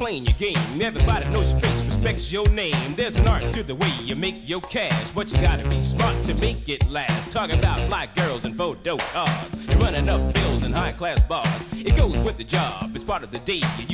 playing your game. Everybody knows your face, respects your name. There's an art to the way you make your cash, but you gotta be smart to make it last. Talking about fly girls and photo cars, you're running up bills in high-class bars. It goes with the job, it's part of the day.